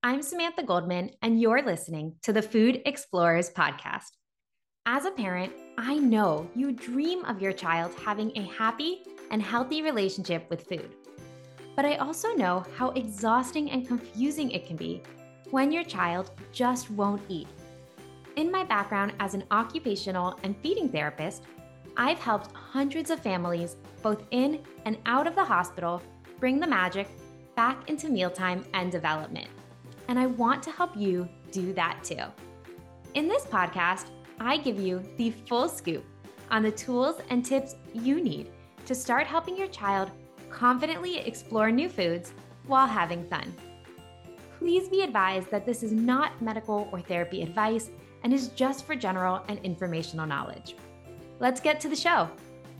I'm Samantha Goldman, and you're listening to the Food Explorers podcast. As a parent, I know you dream of your child having a happy and healthy relationship with food. But I also know how exhausting and confusing it can be when your child just won't eat. In my background as an occupational and feeding therapist, I've helped hundreds of families, both in and out of the hospital, bring the magic back into mealtime and development. And I want to help you do that too. In this podcast, I give you the full scoop on the tools and tips you need to start helping your child confidently explore new foods while having fun. Please be advised that this is not medical or therapy advice and is just for general and informational knowledge. Let's get to the show.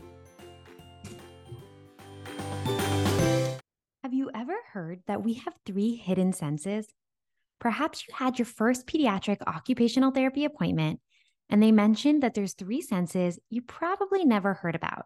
Have you ever heard that we have 3 hidden senses? Perhaps you had your first pediatric occupational therapy appointment and they mentioned that there's 3 senses you probably never heard about.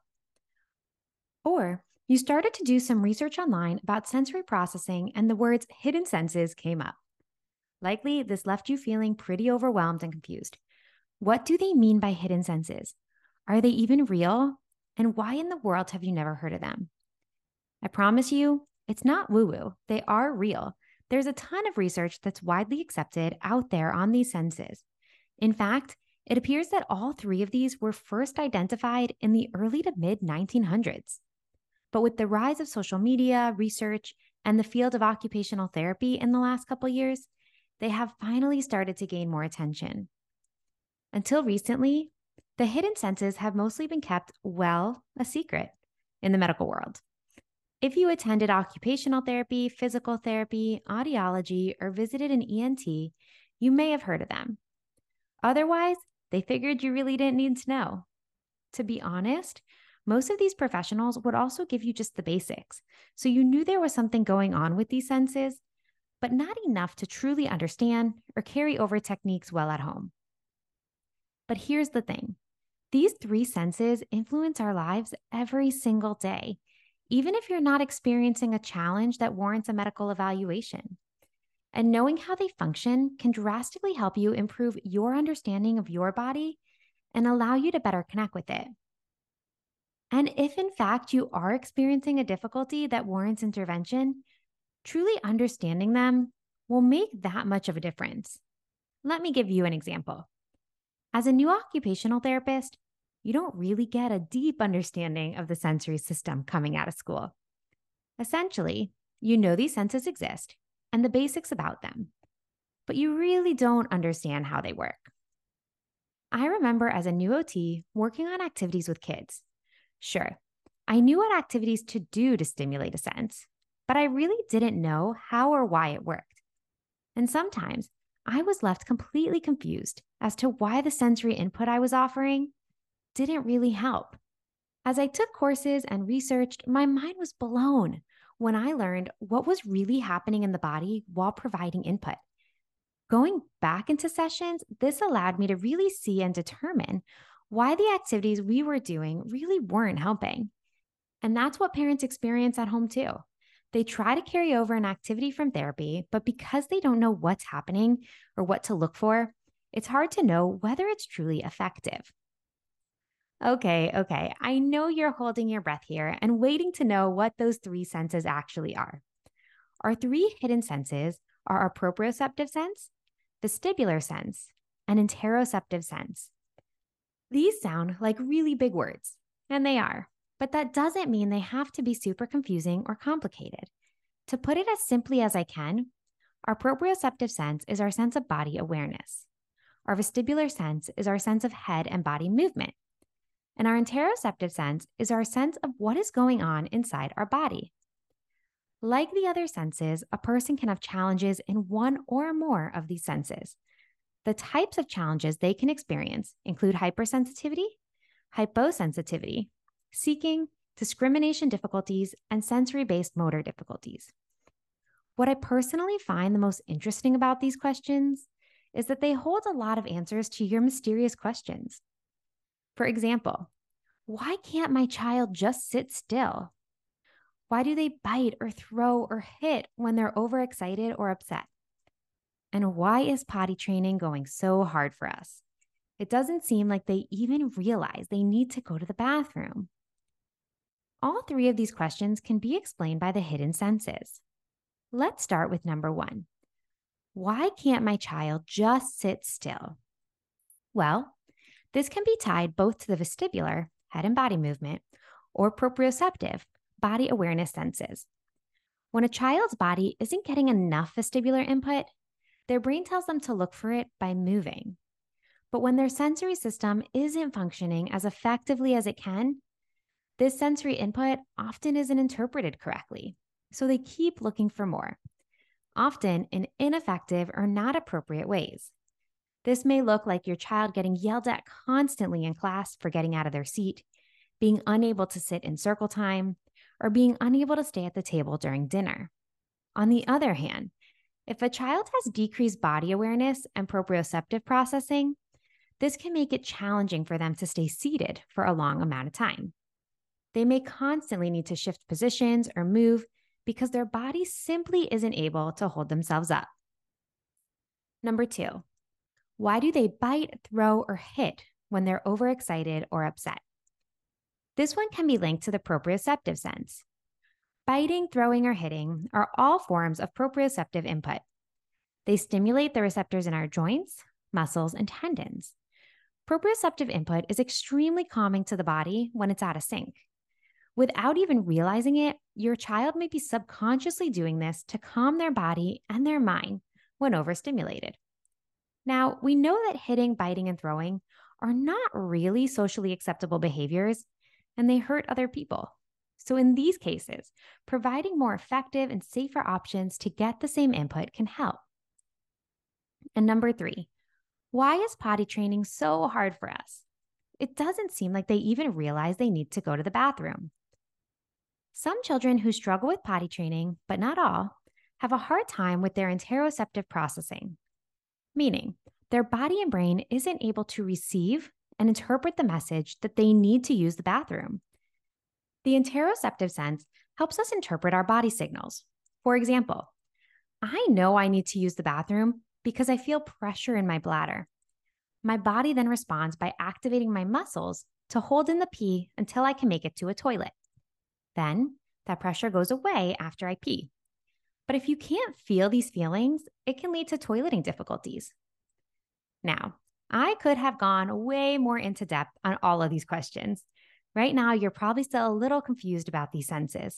Or you started to do some research online about sensory processing and the words hidden senses came up. Likely, this left you feeling pretty overwhelmed and confused. What do they mean by hidden senses? Are they even real? And why in the world have you never heard of them? I promise you, it's not woo-woo. They are real. There's a ton of research that's widely accepted out there on these senses. In fact, it appears that all 3 of these were first identified in the early to mid 1900s. But with the rise of social media, research, and the field of occupational therapy in the last couple years, they have finally started to gain more attention. Until recently, the hidden senses have mostly been kept, well, a secret in the medical world. If you attended occupational therapy, physical therapy, audiology, or visited an ENT, you may have heard of them. Otherwise, they figured you really didn't need to know. To be honest, most of these professionals would also give you just the basics, so you knew there was something going on with these senses, but not enough to truly understand or carry over techniques well at home. But here's the thing. These 3 senses influence our lives every single day, even if you're not experiencing a challenge that warrants a medical evaluation. And knowing how they function can drastically help you improve your understanding of your body and allow you to better connect with it. And if in fact you are experiencing a difficulty that warrants intervention, truly understanding them will make that much of a difference. Let me give you an example. As a new occupational therapist, you don't really get a deep understanding of the sensory system coming out of school. Essentially, you know these senses exist and the basics about them, but you really don't understand how they work. I remember as a new OT working on activities with kids. Sure, I knew what activities to do to stimulate a sense, but I really didn't know how or why it worked. And sometimes I was left completely confused as to why the sensory input I was offering didn't really help. As I took courses and researched, my mind was blown when I learned what was really happening in the body while providing input. Going back into sessions, this allowed me to really see and determine why the activities we were doing really weren't helping. And that's what parents experience at home too. They try to carry over an activity from therapy, but because they don't know what's happening or what to look for, it's hard to know whether it's truly effective. Okay, I know you're holding your breath here and waiting to know what those 3 senses actually are. Our 3 hidden senses are our proprioceptive sense, vestibular sense, and interoceptive sense. These sound like really big words, and they are, but that doesn't mean they have to be super confusing or complicated. To put it as simply as I can, our proprioceptive sense is our sense of body awareness. Our vestibular sense is our sense of head and body movement. And our interoceptive sense is our sense of what is going on inside our body. Like the other senses, a person can have challenges in one or more of these senses. The types of challenges they can experience include hypersensitivity, hyposensitivity, seeking, discrimination difficulties, and sensory-based motor difficulties. What I personally find the most interesting about these questions is that they hold a lot of answers to your mysterious questions. For example, why can't my child just sit still? Why do they bite or throw or hit when they're overexcited or upset? And why is potty training going so hard for us? It doesn't seem like they even realize they need to go to the bathroom. All three of these questions can be explained by the hidden senses. Let's start with number one. Why can't my child just sit still? Well, this can be tied both to the vestibular, head and body movement, or proprioceptive, body awareness senses. When a child's body isn't getting enough vestibular input, their brain tells them to look for it by moving. But when their sensory system isn't functioning as effectively as it can, this sensory input often isn't interpreted correctly. So they keep looking for more, often in ineffective or not appropriate ways. This may look like your child getting yelled at constantly in class for getting out of their seat, being unable to sit in circle time, or being unable to stay at the table during dinner. On the other hand, if a child has decreased body awareness and proprioceptive processing, this can make it challenging for them to stay seated for a long amount of time. They may constantly need to shift positions or move because their body simply isn't able to hold themselves up. Number two, why do they bite, throw, or hit when they're overexcited or upset? This one can be linked to the proprioceptive sense. Biting, throwing, or hitting are all forms of proprioceptive input. They stimulate the receptors in our joints, muscles, and tendons. Proprioceptive input is extremely calming to the body when it's out of sync. Without even realizing it, your child may be subconsciously doing this to calm their body and their mind when overstimulated. Now, we know that hitting, biting, and throwing are not really socially acceptable behaviors, and they hurt other people. So in these cases, providing more effective and safer options to get the same input can help. And number three, why is potty training so hard for us? It doesn't seem like they even realize they need to go to the bathroom. Some children who struggle with potty training, but not all, have a hard time with their interoceptive processing, meaning their body and brain isn't able to receive and interpret the message that they need to use the bathroom. The interoceptive sense helps us interpret our body signals. For example, I know I need to use the bathroom because I feel pressure in my bladder. My body then responds by activating my muscles to hold in the pee until I can make it to a toilet. Then that pressure goes away after I pee. But if you can't feel these feelings, it can lead to toileting difficulties. Now, I could have gone way more into depth on all of these questions. Right now, you're probably still a little confused about these senses.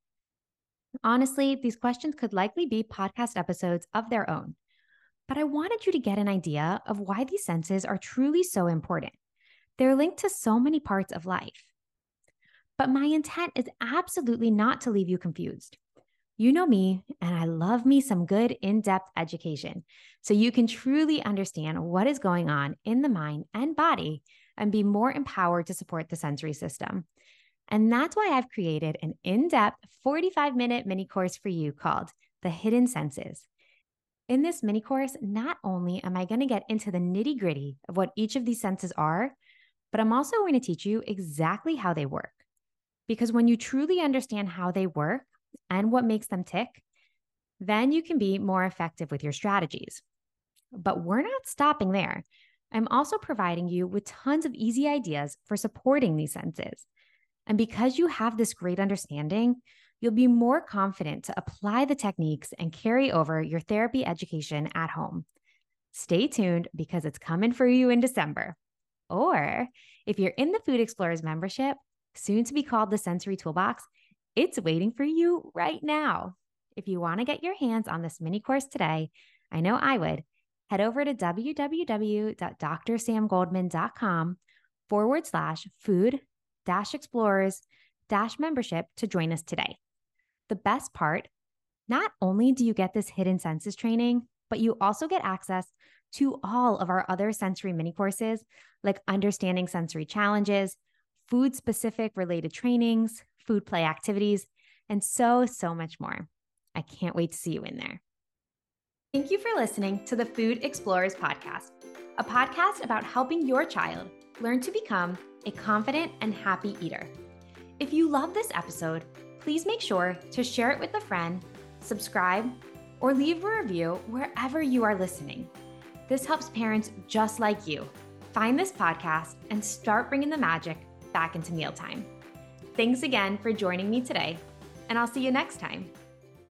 Honestly, these questions could likely be podcast episodes of their own. But I wanted you to get an idea of why these senses are truly so important. They're linked to so many parts of life. But my intent is absolutely not to leave you confused. You know me, and I love me some good in-depth education, so you can truly understand what is going on in the mind and body and be more empowered to support the sensory system. And that's why I've created an in-depth 45-minute mini course for you called The Hidden Senses. In this mini course, not only am I going to get into the nitty-gritty of what each of these senses are, but I'm also going to teach you exactly how they work. Because when you truly understand how they work and what makes them tick, then you can be more effective with your strategies. But we're not stopping there. I'm also providing you with tons of easy ideas for supporting these senses. And because you have this great understanding, you'll be more confident to apply the techniques and carry over your therapy education at home. Stay tuned because it's coming for you in December. Or if you're in the Food Explorers membership, soon to be called the Sensory Toolbox, it's waiting for you right now. If you want to get your hands on this mini course today, I know I would, head over to www.drsamgoldman.com/food-explorers-membership to join us today. The best part, not only do you get this hidden senses training, but you also get access to all of our other sensory mini courses like understanding sensory challenges, food-specific related trainings, food play activities, and so much more. I can't wait to see you in there. Thank you for listening to the Food Explorers Podcast, a podcast about helping your child learn to become a confident and happy eater. If you love this episode, please make sure to share it with a friend, subscribe, or leave a review wherever you are listening. This helps parents just like you find this podcast and start bringing the magic back into mealtime. Thanks again for joining me today, and I'll see you next time.